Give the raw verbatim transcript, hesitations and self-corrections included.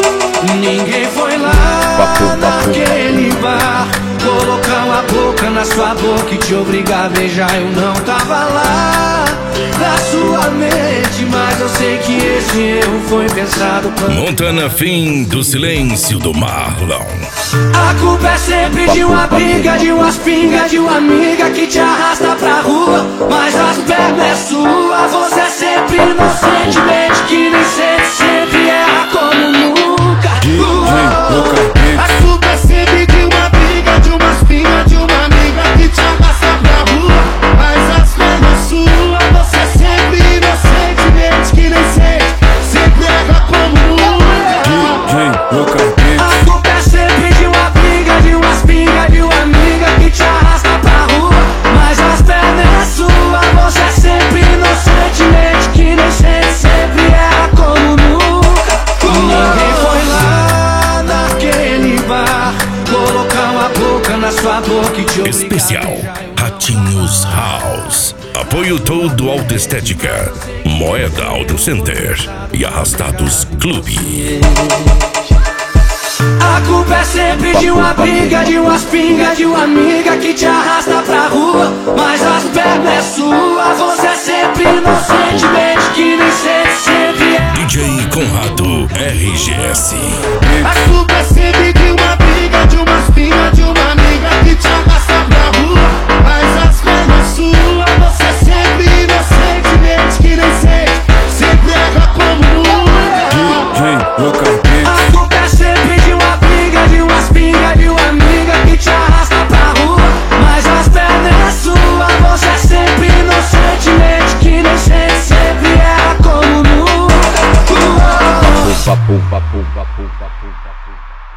Ninguém foi lá naquele bar colocar uma boca na sua boca e te obrigar a beijar. Eu não tava lá na sua mente, mas eu sei que esse erro foi pensado pra... Montana, fim do silêncio do Marlon. A culpa é sempre de uma briga, de umas pingas, de uma amiga que te arrasta pra rua, mas as pernas é sua. Você é sempre inocente, mente que nem sente, sempre erra como nunca. A culpa é sempre de uma briga, de umas pingas, de uma amiga que te arrasta pra rua, mas as pernas é sua. Você é sempre inocente, mente que nem sente, sempre erra como nunca. A culpa é sempre de uma briga, de umas pingas, de uma amiga que te arrasta pra rua, mas as pernas é sua. Você é sempre inocente, mente que nem sente, sempre erra como nunca. Ninguém foi lá naquele bar colocar uma boca na sua boca e te obrigar. Especial Ratinhos House. Apoio todo Auto Estética, Moeda Auto Center e Arrastados Clube. A culpa é sempre de uma briga, de umas pingas, de uma amiga que te arrasta pra rua, mas as pernas é sua. Você é sempre inocente, mente que nem sente, sempre é. D J Conrado R G S. A culpa é sempre de uma briga, de umas pingas, de uma amiga que te arrasta pra rua, mas as pernas é sua. Você é sempre inocente, mente que nem sente, sempre erra como nunca. A culpa é sempre de uma briga, de umas pingas, de uma amiga que te arrasta pra rua, mas as pernas é sua. Você é sempre inocente, mente que nem sente, sempre erra como nunca. Papo, papo, papo, papo, papo.